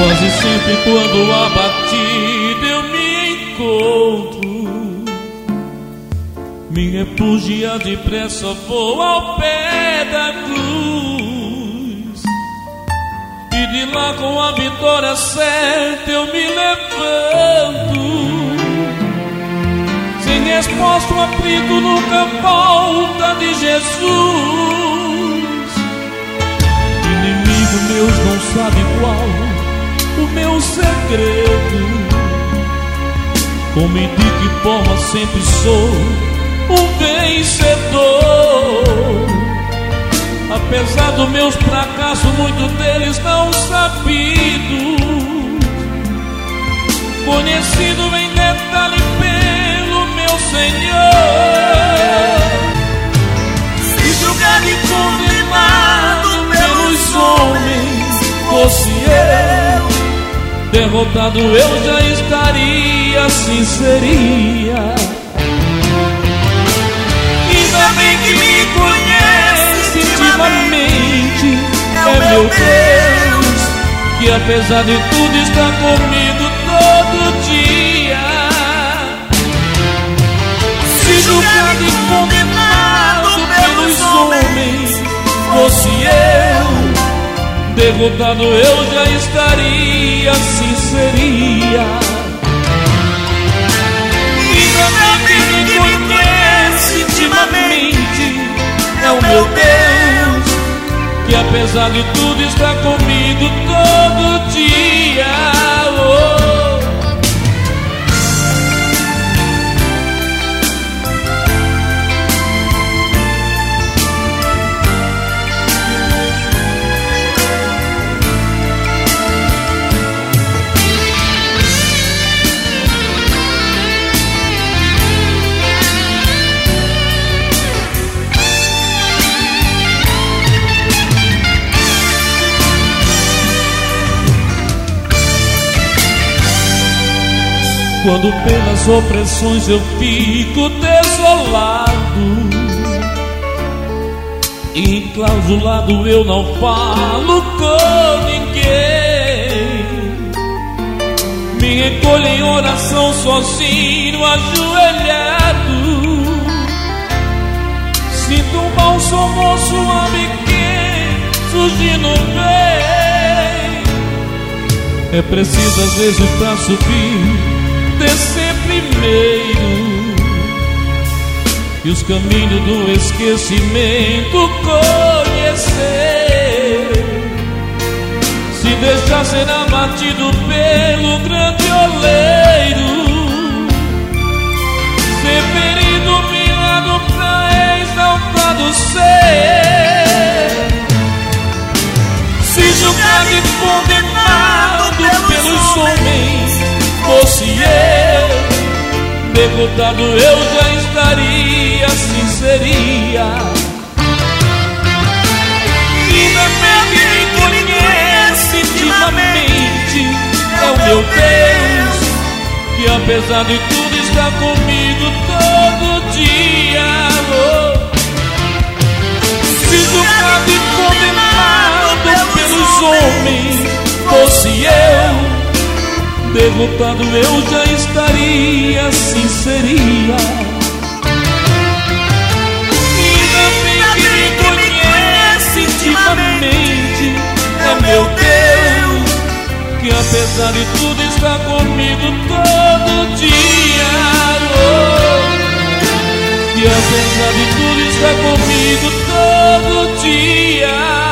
Quase sempre quando abatido eu me encontro, me refugia depressa, vou ao pé da cruz, e de lá com a vitória certa eu me levanto. Sem resposta o aflito nunca volta de Jesus. Inimigo meus não sabe qual o meu segredo, como e de que forma sempre sou um vencedor. Apesar dos meus fracassos, muitos deles não sabidos, conhecido em detalhe pelo meu Senhor. Se julgado e condenado pelos homens fosse eu, derrotado eu já estaria, assim seria. Ainda bem que me conhece intimamente, é meu Deus, que apesar de tudo está comigo todo dia. Se julgado e condenado pelos homens fosse eu, derrotado eu já estaria, assim seria. Ainda bem que me conhece intimamente, é o meu Deus, que apesar de tudo está comigo todo dia. Quando pelas opressões eu fico desolado, enclausulado eu não falo com ninguém, me recolho em oração sozinho, ajoelhado, sinto um bálsamo suave que surgindo bem. É preciso às vezes pra subir descer primeiro, e os caminhos do esquecimento conhecer. Se deixar ser abatido pelo grande oleiro, ser ferido, humilhado pra exaltado ser. Se julgado e condenado pelos homens fosse eu, derrotado eu já estaria, assim seria. Ainda bem que me conhece intimamente, é o meu Deus, que apesar de tudo está comigo todo dia. Se julgado e condenado pelos homens fosse eu, derrotado eu já estaria, assim seria. Ainda bem que me conhece intimamente, é meu Deus, que apesar de tudo está comigo todo dia. Que apesar de tudo está comigo todo dia.